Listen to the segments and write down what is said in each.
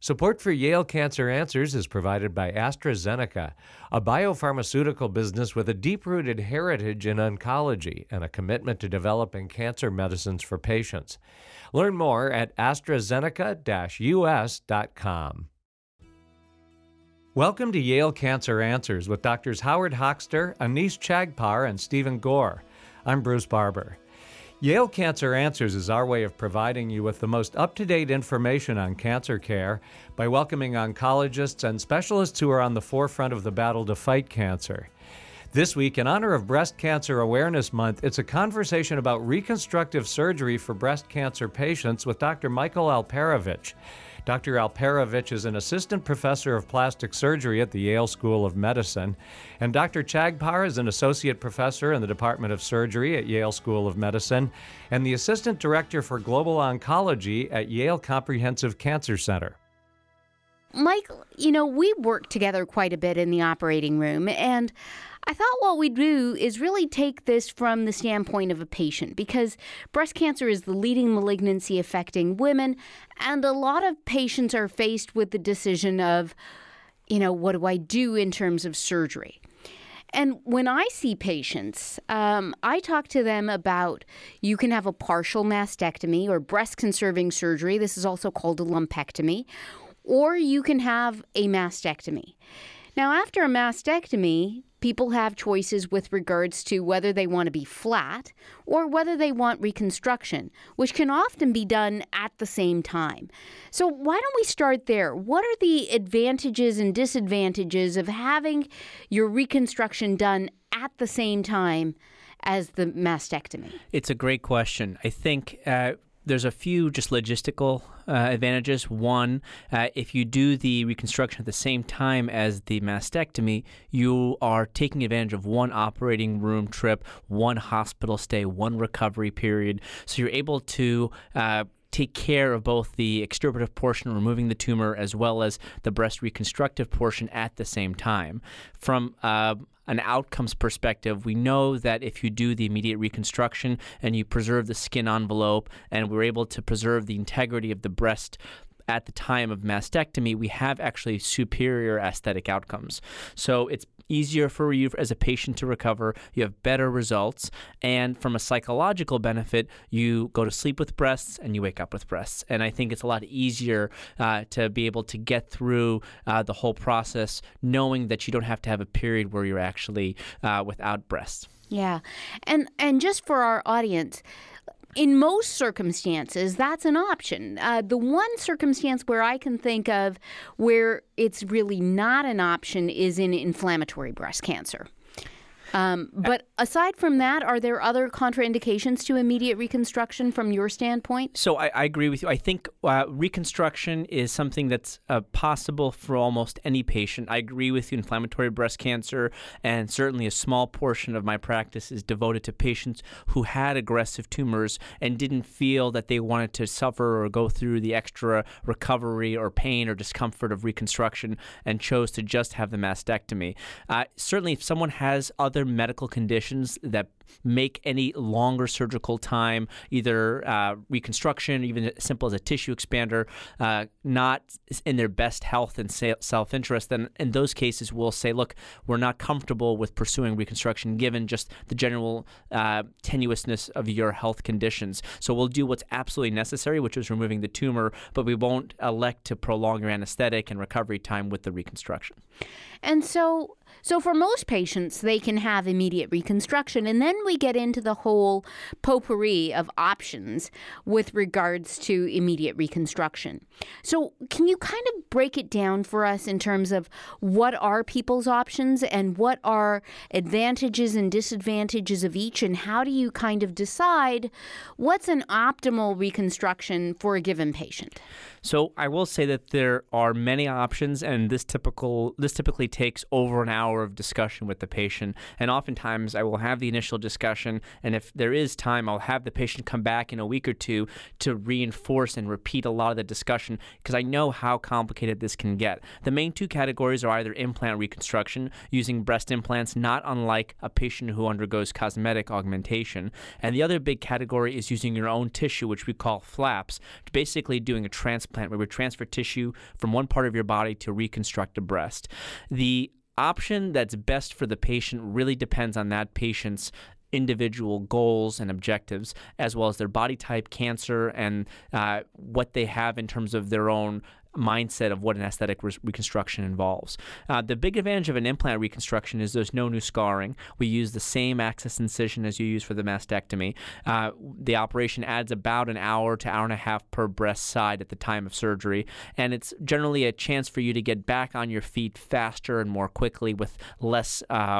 Support for Yale Cancer Answers is provided by AstraZeneca, a biopharmaceutical business with a deep-rooted heritage in oncology and a commitment to developing cancer medicines for patients. Learn more at AstraZeneca-US.com. Welcome to Yale Cancer Answers with Drs. Howard Hochster, Anish Chagpar, and Stephen Gore. I'm Bruce Barber. Yale Cancer Answers is our way of providing you with the most up-to-date information on cancer care by welcoming oncologists and specialists who are on the forefront of the battle to fight cancer. This week, in honor of Breast Cancer Awareness Month, it's a conversation about reconstructive surgery for breast cancer patients with Dr. Michael Alperovich. Dr. Alperovich is an assistant professor of plastic surgery at the Yale School of Medicine, and Dr. Chagpar is an associate professor in the Department of Surgery at Yale School of Medicine and the assistant director for global oncology at Yale Comprehensive Cancer Center. Mike, we work together quite a bit in the operating room, and I thought what we'd do is really take this from the standpoint of a patient, because breast cancer is the leading malignancy affecting women, and a lot of patients are faced with the decision of, what do I do in terms of surgery? And when I see patients, I talk to them about you can have a partial mastectomy or breast-conserving surgery. This is also called a lumpectomy. Or you can have a mastectomy. Now, after a mastectomy, people have choices with regards to whether they want to be flat or whether they want reconstruction, which can often be done at the same time. So why don't we start there? What are the advantages and disadvantages of having your reconstruction done at the same time as the mastectomy? It's a great question. I think there's a few just logistical advantages. One, if you do the reconstruction at the same time as the mastectomy, you are taking advantage of one operating room trip, one hospital stay, one recovery period. So you're able to take care of both the extirpative portion, removing the tumor, as well as the breast reconstructive portion at the same time. From an outcomes perspective, we know that if you do the immediate reconstruction and you preserve the skin envelope and we're able to preserve the integrity of the breast at the time of mastectomy, we have actually superior aesthetic outcomes. So it's easier for you as a patient to recover, you have better results, and from a psychological benefit, you go to sleep with breasts and you wake up with breasts. And I think it's a lot easier to be able to get through the whole process knowing that you don't have to have a period where you're actually without breasts. Yeah. And just for our audience, in most circumstances, that's an option. The one circumstance where I can think of where it's really not an option is in inflammatory breast cancer. But aside from that, are there other contraindications to immediate reconstruction from your standpoint? So I agree with you. I think reconstruction is something that's possible for almost any patient. I agree with you, inflammatory breast cancer, and certainly a small portion of my practice is devoted to patients who had aggressive tumors and didn't feel that they wanted to suffer or go through the extra recovery or pain or discomfort of reconstruction and chose to just have the mastectomy. Certainly, if someone has other medical conditions that make any longer surgical time, either reconstruction, even as simple as a tissue expander, not in their best health and self-interest, then in those cases we'll say, look, we're not comfortable with pursuing reconstruction given just the general tenuousness of your health conditions. So we'll do what's absolutely necessary, which is removing the tumor, but we won't elect to prolong your anesthetic and recovery time with the reconstruction. And so for most patients, they can have immediate reconstruction. And then we get into the whole potpourri of options with regards to immediate reconstruction. So can you kind of break it down for us in terms of what are people's options and what are advantages and disadvantages of each, and how do you kind of decide what's an optimal reconstruction for a given patient? So I will say that there are many options, and this typically takes over an hour of discussion with the patient. And oftentimes I will have the initial discussion, and if there is time, I'll have the patient come back in a week or two to reinforce and repeat a lot of the discussion, because I know how complicated this can get. The main two categories are either implant reconstruction, using breast implants, not unlike a patient who undergoes cosmetic augmentation. And the other big category is using your own tissue, which we call flaps, basically doing a transplant implant, where we transfer tissue from one part of your body to reconstruct a breast. The option that's best for the patient really depends on that patient's individual goals and objectives, as well as their body type, cancer, and what they have in terms of their own mindset of what an aesthetic reconstruction involves. The big advantage of an implant reconstruction is there's no new scarring. We use the same access incision as you use for the mastectomy. The operation adds about an hour to hour and a half per breast side at the time of surgery, and it's generally a chance for you to get back on your feet faster and more quickly with less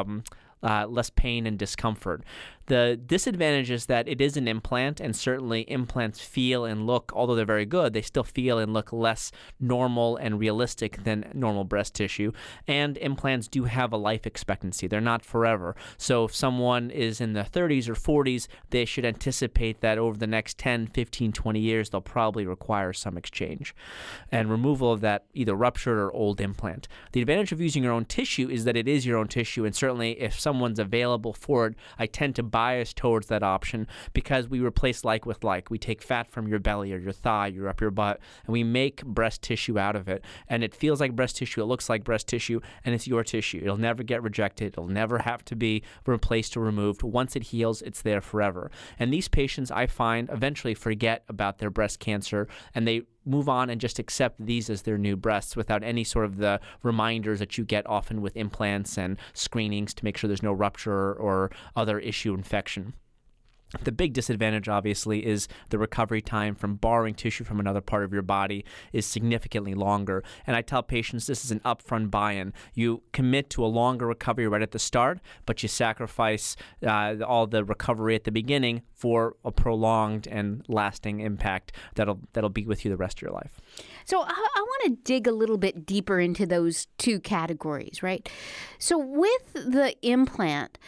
pain and discomfort. The disadvantage is that it is an implant, and certainly implants feel and look, although they're very good, they still feel and look less normal and realistic than normal breast tissue. And implants do have a life expectancy. They're not forever. So if someone is in their 30s or 40s, they should anticipate that over the next 10, 15, 20 years, they'll probably require some exchange and removal of that either ruptured or old implant. The advantage of using your own tissue is that it is your own tissue, and certainly if someone's available for it, I tend to bias towards that option because we replace like with like. We take fat from your belly or your thigh or up your butt, and we make breast tissue out of it. And it feels like breast tissue, it looks like breast tissue, and it's your tissue. It'll never get rejected. It'll never have to be replaced or removed. Once it heals, it's there forever. And these patients, I find, eventually forget about their breast cancer, and they move on and just accept these as their new breasts without any sort of the reminders that you get often with implants and screenings to make sure there's no rupture or other issue infection. The big disadvantage, obviously, is the recovery time from borrowing tissue from another part of your body is significantly longer. And I tell patients this is an upfront buy-in. You commit to a longer recovery right at the start, but you sacrifice all the recovery at the beginning for a prolonged and lasting impact that'll be with you the rest of your life. So I want to dig a little bit deeper into those two categories, right? So with the implant,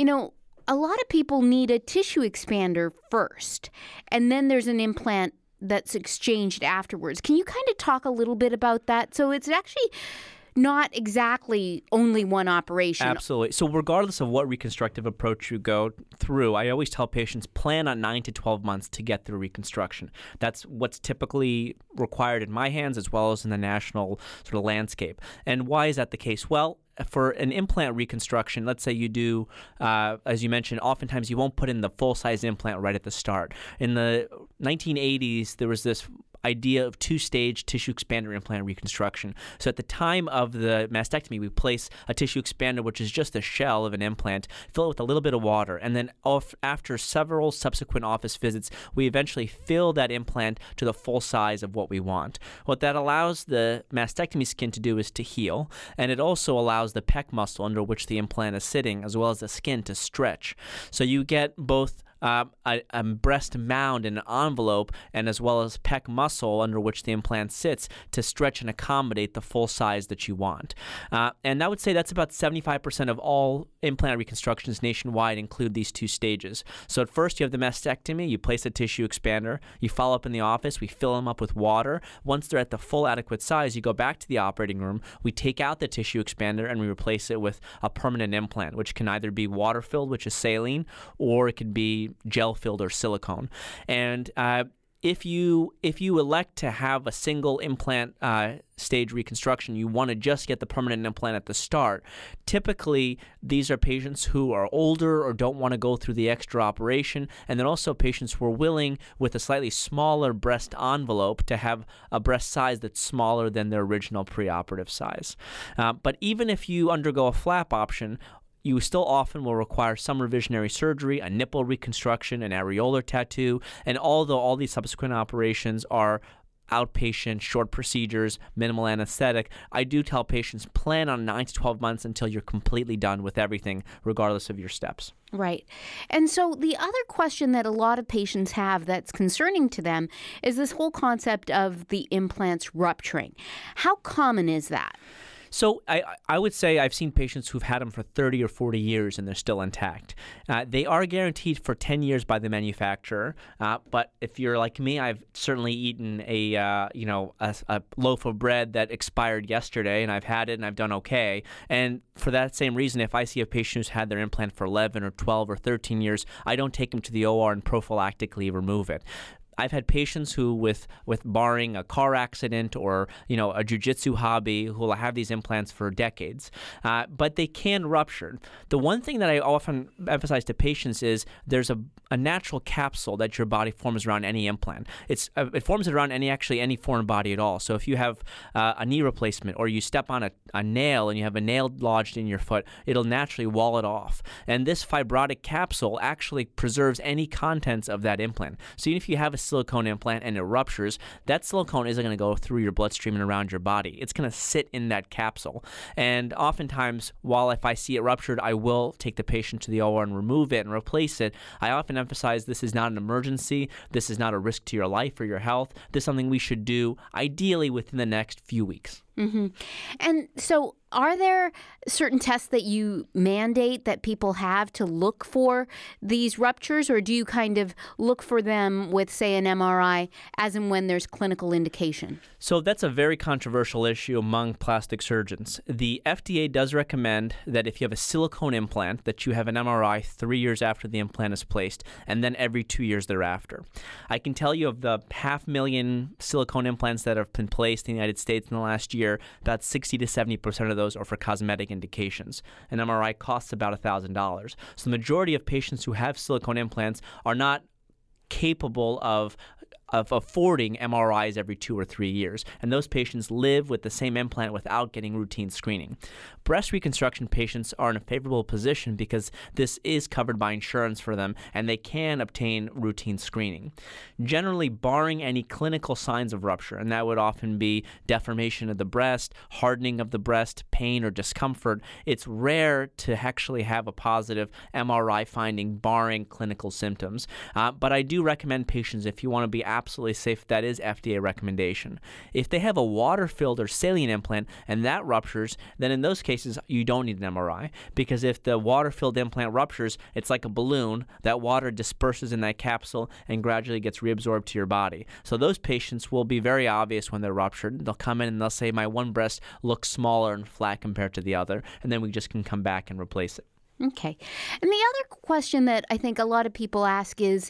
a lot of people need a tissue expander first, and then there's an implant that's exchanged afterwards. Can you kind of talk a little bit about that? So it's actually not exactly only one operation. Absolutely. So regardless of what reconstructive approach you go through, I always tell patients plan on 9 to 12 months to get through reconstruction. That's what's typically required in my hands as well as in the national sort of landscape. And why is that the case? Well, for an implant reconstruction, let's say you do, as you mentioned, oftentimes you won't put in the full-size implant right at the start. In the 1980s, there was this idea of two-stage tissue expander implant reconstruction. So at the time of the mastectomy, we place a tissue expander, which is just a shell of an implant, fill it with a little bit of water, and then after several subsequent office visits, we eventually fill that implant to the full size of what we want. What that allows the mastectomy skin to do is to heal, and it also allows the pec muscle under which the implant is sitting, as well as the skin, to stretch. So you get both a breast mound and an envelope, and as well as pec muscle under which the implant sits to stretch and accommodate the full size that you want. And I would say that's about 75% of all implant reconstructions nationwide include these two stages. So at first you have the mastectomy, you place a tissue expander, you follow up in the office, we fill them up with water. Once they're at the full adequate size, you go back to the operating room, we take out the tissue expander and we replace it with a permanent implant, which can either be water-filled, which is saline, or it can be gel-filled or silicone. And if you elect to have a single implant stage reconstruction, you want to just get the permanent implant at the start. Typically, these are patients who are older or don't want to go through the extra operation, and then also patients who are willing, with a slightly smaller breast envelope, to have a breast size that's smaller than their original preoperative size. But even if you undergo a flap option, you still often will require some revisionary surgery, a nipple reconstruction, an areolar tattoo, and although all these subsequent operations are outpatient, short procedures, minimal anesthetic, I do tell patients plan on 9 to 12 months until you're completely done with everything, regardless of your steps. Right. And so the other question that a lot of patients have that's concerning to them is this whole concept of the implants rupturing. How common is that? So I would say I've seen patients who've had them for 30 or 40 years and they're still intact. They are guaranteed for 10 years by the manufacturer, but if you're like me, I've certainly eaten a loaf of bread that expired yesterday, and I've had it and I've done okay. And for that same reason, if I see a patient who's had their implant for 11 or 12 or 13 years, I don't take them to the OR and prophylactically remove it. I've had patients who, with barring a car accident or a jiu-jitsu hobby, who will have these implants for decades, but they can rupture. The one thing that I often emphasize to patients is there's a natural capsule that your body forms around any implant. It forms it around any foreign body at all. So if you have a knee replacement, or you step on a nail and you have a nail lodged in your foot, it'll naturally wall it off. And this fibrotic capsule actually preserves any contents of that implant. So even if you have a silicone implant and it ruptures, that silicone isn't going to go through your bloodstream and around your body. It's going to sit in that capsule. And oftentimes, while if I see it ruptured, I will take the patient to the OR and remove it and replace it, I often emphasize this is not an emergency. This is not a risk to your life or your health. This is something we should do ideally within the next few weeks. Mm-hmm. And so are there certain tests that you mandate that people have to look for these ruptures, or do you kind of look for them with, say, an MRI as and when there's clinical indication? So that's a very controversial issue among plastic surgeons. The FDA does recommend that if you have a silicone implant, that you have an MRI 3 years after the implant is placed, and then every 2 years thereafter. I can tell you of the 500,000 silicone implants that have been placed in the United States in the last year, about 60 to 70% of those are for cosmetic indications. An MRI costs about $1,000. So the majority of patients who have silicone implants are not capable of affording MRIs every 2 or 3 years, and those patients live with the same implant without getting routine screening. Breast reconstruction patients are in a favorable position because this is covered by insurance for them, and they can obtain routine screening. Generally, barring any clinical signs of rupture, and that would often be deformation of the breast, hardening of the breast, pain or discomfort, it's rare to actually have a positive MRI finding barring clinical symptoms. But I do recommend patients, if you want to be absolutely safe, that is FDA recommendation. If they have a water-filled or saline implant and that ruptures, then in those cases you don't need an MRI, because if the water-filled implant ruptures, it's like a balloon. That water disperses in that capsule and gradually gets reabsorbed to your body. So those patients will be very obvious when they're ruptured. They'll come in and they'll say, my one breast looks smaller and flat compared to the other, and then we just can come back and replace it. Okay. And the other question that I think a lot of people ask is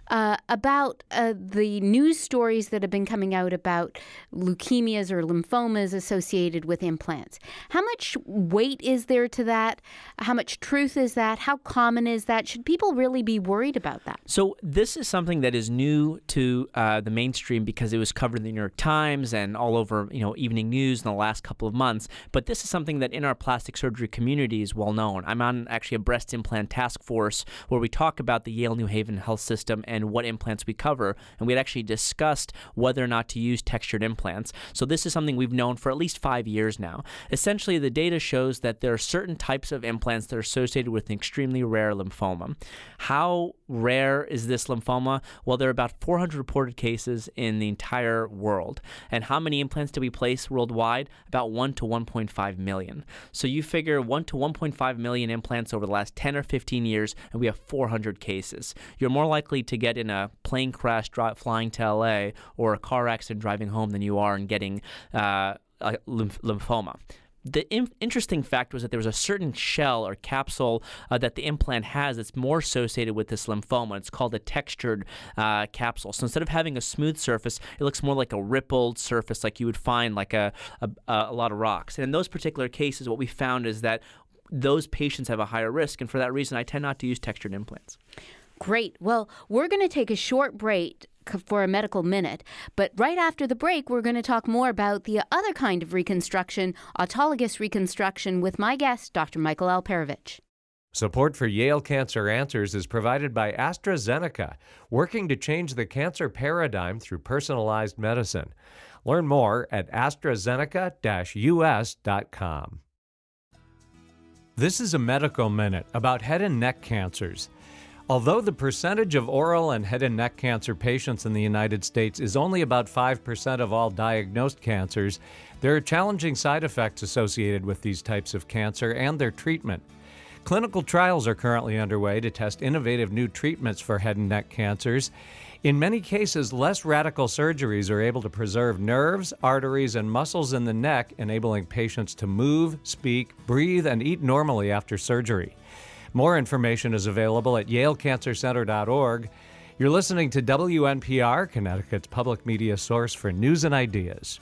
about the news stories that have been coming out about leukemias or lymphomas associated with implants. How much weight is there to that? How much truth is that? How common is that? Should people really be worried about that? So this is something that is new to the mainstream because it was covered in the New York Times and all over, evening news in the last couple of months. But this is something that in our plastic surgery community is well known. I'm on actually a breast implant task force where we talk about the Yale New Haven health system and what implants we cover, and we had actually discussed whether or not to use textured implants. So this is something we've known for at least 5 years now. Essentially, the data shows that there are certain types of implants that are associated with an extremely rare lymphoma. How rare is this lymphoma? Well, there are about 400 reported cases in the entire world. And how many implants do we place worldwide? About 1 to 1.5 million. So you figure 1 to 1.5 million implants over the last 10 or 15 years, and we have 400 cases. You're more likely to get in a plane crash flying to LA or a car accident driving home than you are in getting lymphoma. The interesting fact was that there was a certain shell or capsule that the implant has that's more associated with this lymphoma. It's called a textured capsule. So instead of having a smooth surface, it looks more like a rippled surface like you would find like a lot of rocks. And in those particular cases, what we found is that those patients have a higher risk, and for that reason, I tend not to use textured implants. Great. Well, we're going to take a short break for a medical minute, but right after the break, we're going to talk more about the other kind of reconstruction, autologous reconstruction, with my guest, Dr. Michael Alperovitch. Support for Yale Cancer Answers is provided by AstraZeneca, working to change the cancer paradigm through personalized medicine. Learn more at AstraZeneca-US.com. This is a medical minute about head and neck cancers. Although the percentage of oral and head and neck cancer patients in the United States is only about 5% of all diagnosed cancers, there are challenging side effects associated with these types of cancer and their treatment. Clinical trials are currently underway to test innovative new treatments for head and neck cancers. In many cases, less radical surgeries are able to preserve nerves, arteries, and muscles in the neck, enabling patients to move, speak, breathe, and eat normally after surgery. More information is available at yalecancercenter.org. You're listening to WNPR, Connecticut's public media source for news and ideas.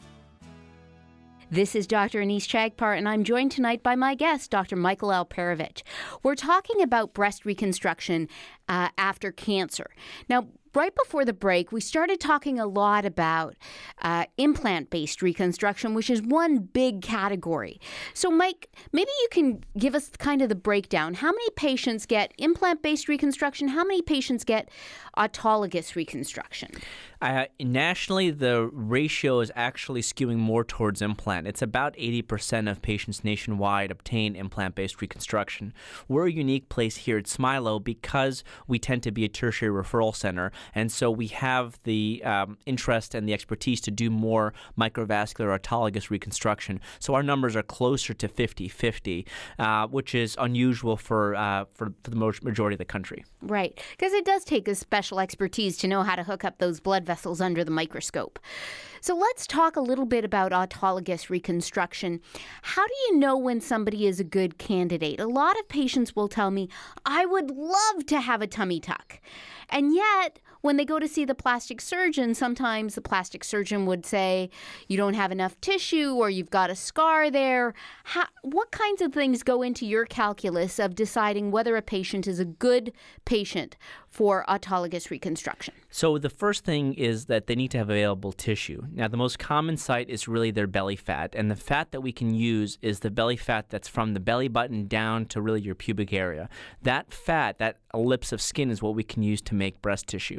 This is Dr. Anees Chagpar, and I'm joined tonight by my guest, Dr. Michael Alperovitch. We're talking about breast reconstruction after cancer. Now, right before the break, we started talking a lot about implant-based reconstruction, which is one big category. So, Mike, maybe you can give us kind of the breakdown. How many patients get implant-based reconstruction? How many patients get autologous reconstruction? Nationally, the ratio is actually skewing more towards implant. It's about 80% of patients nationwide obtain implant-based reconstruction. We're a unique place here at Smilow because we tend to be a tertiary referral center, and so we have the interest and the expertise to do more microvascular autologous reconstruction. So our numbers are closer to 50-50, which is unusual for the majority of the country. Right, because it does take a special expertise to know how to hook up those blood vessels under the microscope. So let's talk a little bit about autologous reconstruction. How do you know when somebody is a good candidate? A lot of patients will tell me, I would love to have a tummy tuck. And yet, when they go to see the plastic surgeon, sometimes the plastic surgeon would say, you don't have enough tissue or you've got a scar there. What kinds of things go into your calculus of deciding whether a patient is a good patient for autologous reconstruction? So the first thing is that they need to have available tissue. Now, the most common site is really their belly fat, and the fat that we can use is the belly fat that's from the belly button down to really your pubic area. That fat, that ellipse of skin, is what we can use to make breast tissue.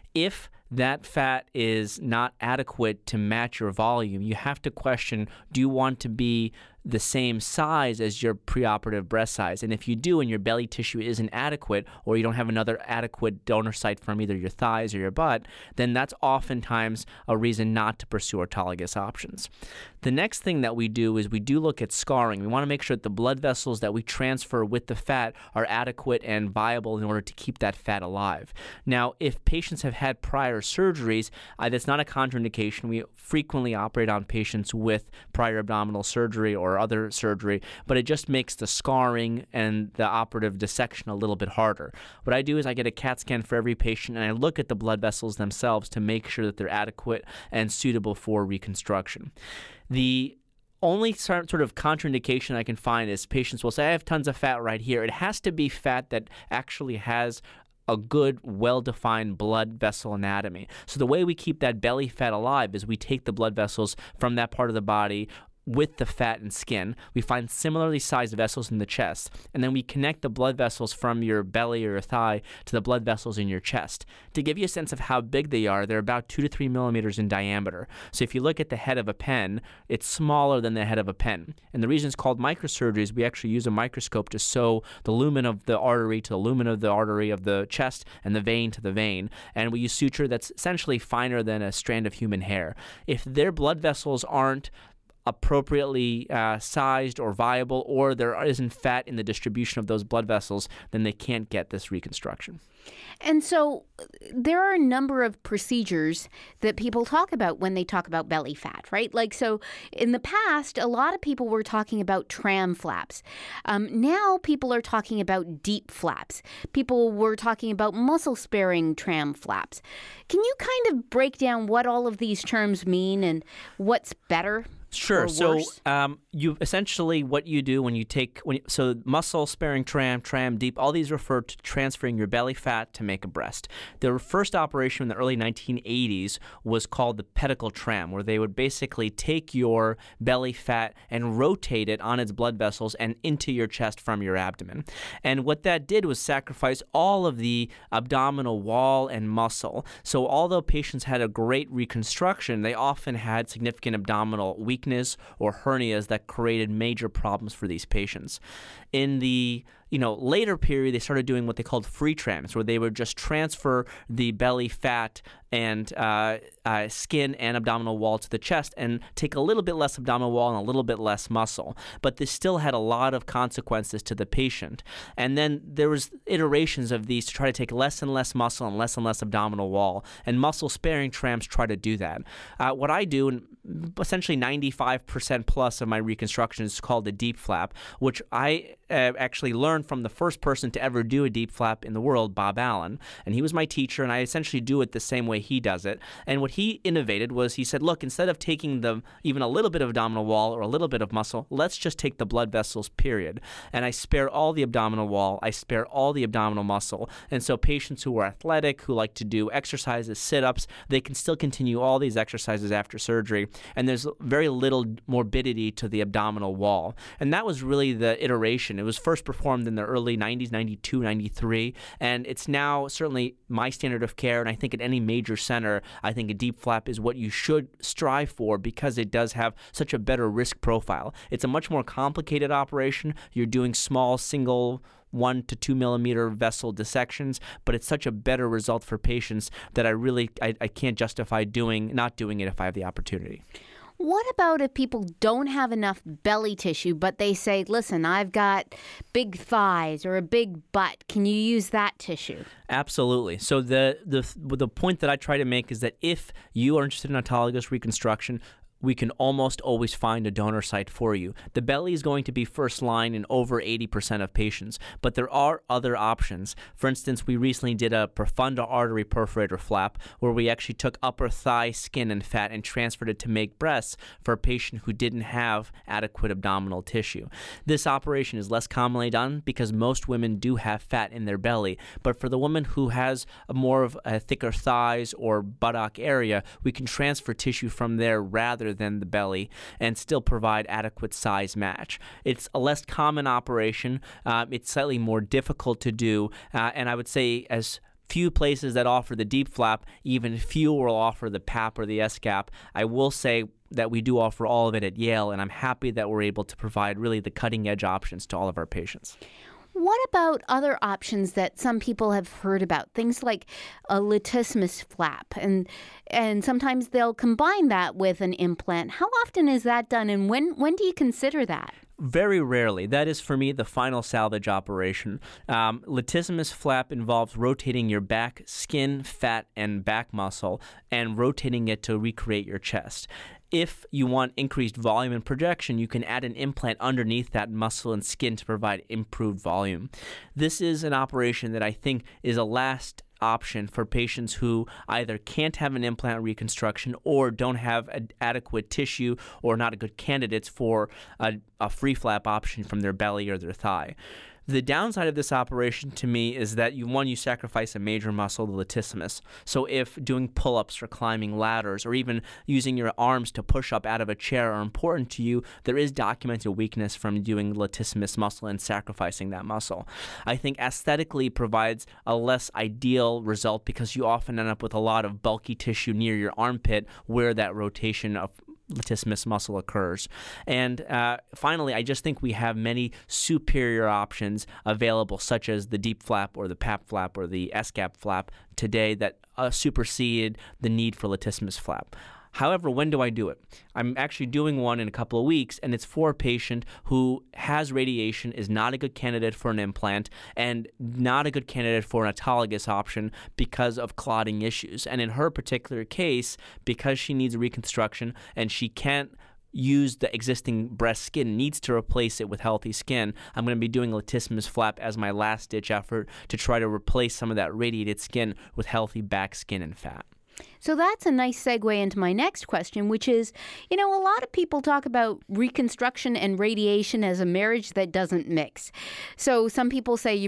If that fat is not adequate to match your volume, you have to question, do you want to be the same size as your preoperative breast size? And if you do and your belly tissue isn't adequate, or you don't have another adequate donor site from either your thighs or your butt, then that's oftentimes a reason not to pursue autologous options. The next thing that we do is we do look at scarring. We want to make sure that the blood vessels that we transfer with the fat are adequate and viable in order to keep that fat alive. Now, if patients have had prior surgeries, that's not a contraindication. We frequently operate on patients with prior abdominal surgery or other surgery, but it just makes the scarring and the operative dissection a little bit harder. What I do is I get a CAT scan for every patient, and I look at the blood vessels themselves to make sure that they're adequate and suitable for reconstruction. The only sort of contraindication I can find is patients will say, I have tons of fat right here. It has to be fat that actually has a good, well-defined blood vessel anatomy. So the way we keep that belly fat alive is we take the blood vessels from that part of the body with the fat and skin. We find similarly sized vessels in the chest, and then we connect the blood vessels from your belly or your thigh to the blood vessels in your chest. To give you a sense of how big they are, they're about 2 to 3 millimeters in diameter. So if you look at the head of a pen, it's smaller than the head of a pen. And the reason it's called microsurgery is we actually use a microscope to sew the lumen of the artery to the lumen of the artery of the chest and the vein to the vein. And we use suture that's essentially finer than a strand of human hair. If their blood vessels aren't appropriately sized or viable, or there isn't fat in the distribution of those blood vessels, then they can't get this reconstruction. And so there are a number of procedures that people talk about when they talk about belly fat, right? Like, so in the past, a lot of people were talking about tram flaps. Now people are talking about deep flaps. People were talking about muscle-sparing tram flaps. Can you kind of break down what all of these terms mean and what's better? Sure. So you essentially, what you do when you take, so muscle sparing tram deep, all these refer to transferring your belly fat to make a breast. The first operation in the early 1980s was called the pedicle tram, where they would basically take your belly fat and rotate it on its blood vessels and into your chest from your abdomen. And what that did was sacrifice all of the abdominal wall and muscle. So although patients had a great reconstruction, they often had significant abdominal weakness or hernias that created major problems for these patients. In the later period, they started doing what they called free trams, where they would just transfer the belly fat and skin and abdominal wall to the chest and take a little bit less abdominal wall and a little bit less muscle. But this still had a lot of consequences to the patient. And then there was iterations of these to try to take less and less muscle and less abdominal wall. And muscle-sparing trams try to do that. What I do, and essentially 95% plus of my reconstruction, is called the deep flap, which I actually learned learned from the first person to ever do a deep flap in the world, Bob Allen. And he was my teacher, and I essentially do it the same way he does it. And what he innovated was he said, look, instead of taking even a little bit of abdominal wall or a little bit of muscle, let's just take the blood vessels, period. And I spare all the abdominal wall, I spare all the abdominal muscle. And so patients who are athletic, who like to do exercises, sit-ups, they can still continue all these exercises after surgery. And there's very little morbidity to the abdominal wall. And that was really the iteration. It was first performed in the early 90s, 92, 93, and it's now certainly my standard of care. And I think at any major center, I think a deep flap is what you should strive for because it does have such a better risk profile. It's a much more complicated operation. You're doing small single 1 to 2 millimeter vessel dissections, but it's such a better result for patients that I can't justify not doing it if I have the opportunity. What about if people don't have enough belly tissue, but they say, listen, I've got big thighs or a big butt. Can you use that tissue? Absolutely. So the point that I try to make is that if you are interested in autologous reconstruction, we can almost always find a donor site for you. The belly is going to be first line in over 80% of patients, but there are other options. For instance, we recently did a profunda artery perforator flap where we actually took upper thigh skin and fat and transferred it to make breasts for a patient who didn't have adequate abdominal tissue. This operation is less commonly done because most women do have fat in their belly, but for the woman who has more of a thicker thighs or buttock area, we can transfer tissue from there rather than the belly and still provide adequate size match. It's a less common operation. It's slightly more difficult to do, and I would say as few places that offer the deep flap, even fewer will offer the PAP or the SCAP. I will say that we do offer all of it at Yale, and I'm happy that we're able to provide really the cutting-edge options to all of our patients. What about other options that some people have heard about? Things like a latissimus flap, and sometimes they'll combine that with an implant. How often is that done, and when do you consider that? Very rarely. That is, for me, the final salvage operation. Latissimus flap involves rotating your back skin, fat, and back muscle and rotating it to recreate your chest. If you want increased volume and projection, you can add an implant underneath that muscle and skin to provide improved volume. This is an operation that I think is a last option for patients who either can't have an implant reconstruction or don't have adequate tissue or not good candidates for a free flap option from their belly or their thigh. The downside of this operation to me is that you sacrifice a major muscle, the latissimus. So if doing pull-ups or climbing ladders or even using your arms to push up out of a chair are important to you, there is documented weakness from doing latissimus muscle and sacrificing that muscle. I think aesthetically provides a less ideal result because you often end up with a lot of bulky tissue near your armpit where that rotation of latissimus muscle occurs. And finally, I just think we have many superior options available, such as the deep flap or the PAP flap or the SCAP flap today that supersede the need for latissimus flap. However, when do I do it? I'm actually doing one in a couple of weeks, and it's for a patient who has radiation, is not a good candidate for an implant, and not a good candidate for an autologous option because of clotting issues. And in her particular case, because she needs reconstruction and she can't use the existing breast skin, needs to replace it with healthy skin, I'm going to be doing latissimus flap as my last-ditch effort to try to replace some of that radiated skin with healthy back skin and fat. So that's a nice segue into my next question, which is, a lot of people talk about reconstruction and radiation as a marriage that doesn't mix. So some people say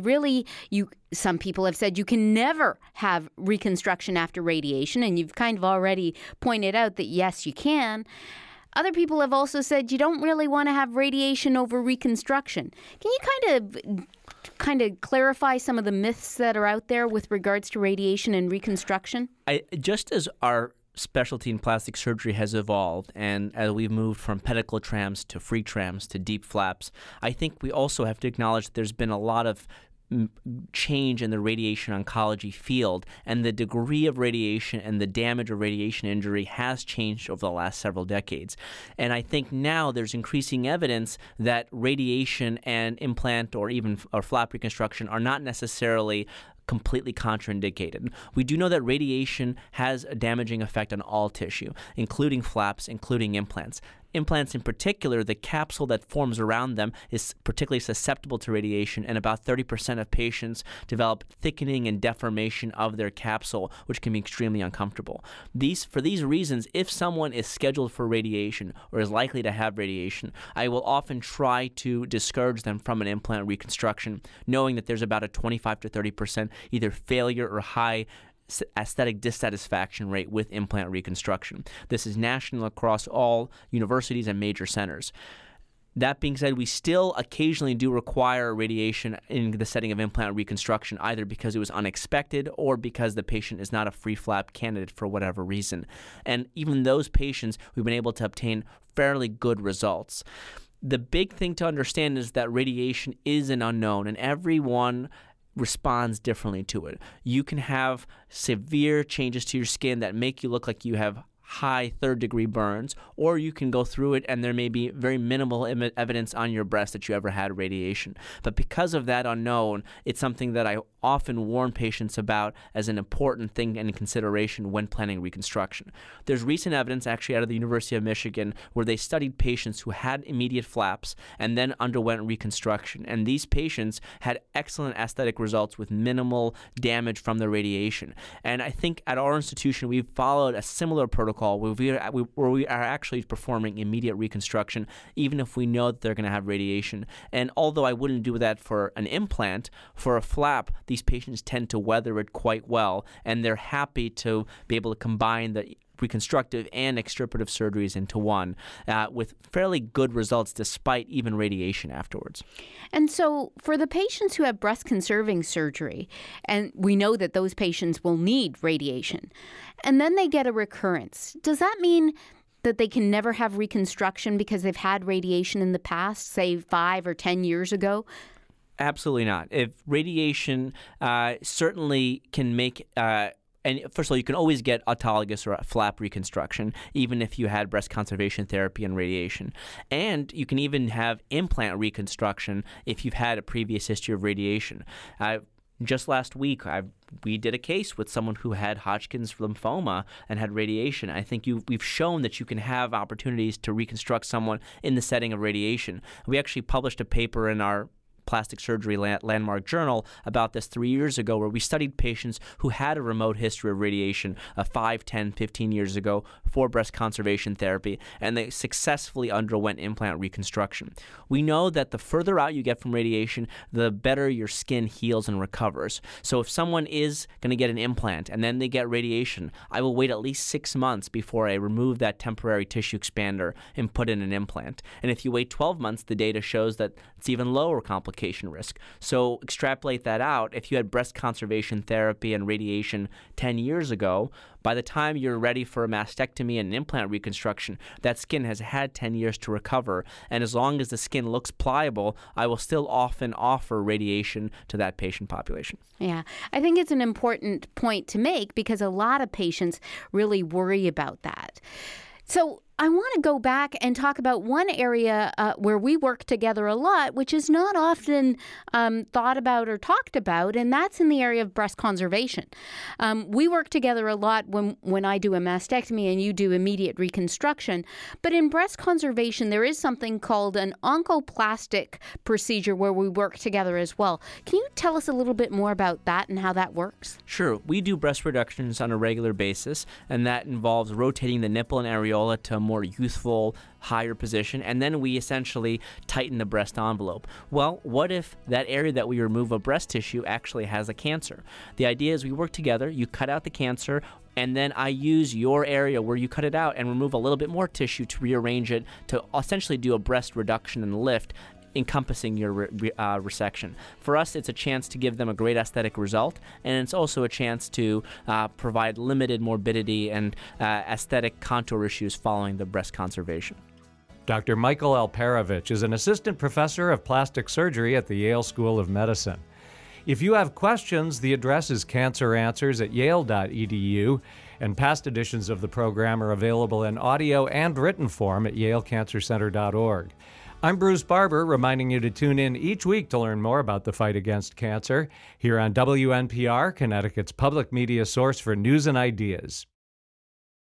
some people have said you can never have reconstruction after radiation, and you've kind of already pointed out that yes, you can. Other people have also said you don't really want to have radiation over reconstruction. Can you kind of clarify some of the myths that are out there with regards to radiation and reconstruction? Just as our specialty in plastic surgery has evolved, and as we've moved from pedicle trams to free trams to deep flaps, I think we also have to acknowledge that there's been a lot of change in the radiation oncology field, and the degree of radiation and the damage of radiation injury has changed over the last several decades. And I think now there's increasing evidence that radiation and implant or flap reconstruction are not necessarily completely contraindicated. We do know that radiation has a damaging effect on all tissue, including flaps, including implants. implants in particular, the capsule that forms around them is particularly susceptible to radiation, and about 30% of patients develop thickening and deformation of their capsule, which can be extremely uncomfortable. For these reasons, if someone is scheduled for radiation or is likely to have radiation, I will often try to discourage them from an implant reconstruction, knowing that there's about a 25 to 30% either failure or high aesthetic dissatisfaction rate with implant reconstruction. This is national across all universities and major centers. That being said, we still occasionally do require radiation in the setting of implant reconstruction, either because it was unexpected or because the patient is not a free flap candidate for whatever reason. And even those patients, we've been able to obtain fairly good results. The big thing to understand is that radiation is an unknown, and everyone responds differently to it. You can have severe changes to your skin that make you look like you have high third-degree burns, or you can go through it and there may be very minimal evidence on your breast that you ever had radiation. But because of that unknown, it's something that I often warn patients about as an important thing and consideration when planning reconstruction. There's recent evidence actually out of the University of Michigan where they studied patients who had immediate flaps and then underwent reconstruction. And these patients had excellent aesthetic results with minimal damage from the radiation. And I think at our institution, we've followed a similar protocol where we are actually performing immediate reconstruction, even if we know that they're going to have radiation. And although I wouldn't do that for an implant, for a flap, these patients tend to weather it quite well, and they're happy to be able to combine the reconstructive and extirpative surgeries into one with fairly good results despite even radiation afterwards. And so for the patients who have breast-conserving surgery, and we know that those patients will need radiation, and then they get a recurrence, does that mean that they can never have reconstruction because they've had radiation in the past, say 5 or 10 years ago? Absolutely not. If radiation certainly can make and first of all, you can always get autologous or a flap reconstruction, even if you had breast conservation therapy and radiation. And you can even have implant reconstruction if you've had a previous history of radiation. Just last week, we did a case with someone who had Hodgkin's lymphoma and had radiation. I think we've shown that you can have opportunities to reconstruct someone in the setting of radiation. We actually published a paper in our plastic surgery landmark journal about this 3 years ago, where we studied patients who had a remote history of radiation 5, 10, 15 years ago for breast conservation therapy, and they successfully underwent implant reconstruction. We know that the further out you get from radiation, the better your skin heals and recovers. So if someone is going to get an implant and then they get radiation, I will wait at least 6 months before I remove that temporary tissue expander and put in an implant. And if you wait 12 months, the data shows that it's even lower complication risk. So extrapolate that out. If you had breast conservation therapy and radiation 10 years ago, by the time you're ready for a mastectomy and an implant reconstruction, that skin has had 10 years to recover. And as long as the skin looks pliable, I will still often offer radiation to that patient population. Yeah, I think it's an important point to make because a lot of patients really worry about that. So I want to go back and talk about one area where we work together a lot, which is not often thought about or talked about, and that's in the area of breast conservation. We work together a lot when I do a mastectomy and you do immediate reconstruction. But in breast conservation, there is something called an oncoplastic procedure where we work together as well. Can you tell us a little bit more about that and how that works? Sure. We do breast reductions on a regular basis, and that involves rotating the nipple and areola to a more youthful, higher position, and then we essentially tighten the breast envelope. Well, what if that area that we remove of breast tissue actually has a cancer? The idea is we work together, you cut out the cancer, and then I use your area where you cut it out and remove a little bit more tissue to rearrange it to essentially do a breast reduction and lift encompassing your resection. For us, it's a chance to give them a great aesthetic result, and it's also a chance to provide limited morbidity and aesthetic contour issues following the breast conservation. Dr. Michael Alperovich is an assistant professor of plastic surgery at the Yale School of Medicine. If you have questions, the address is canceranswers@yale.edu, and past editions of the program are available in audio and written form at yalecancercenter.org. I'm Bruce Barber, reminding you to tune in each week to learn more about the fight against cancer here on WNPR, Connecticut's public media source for news and ideas.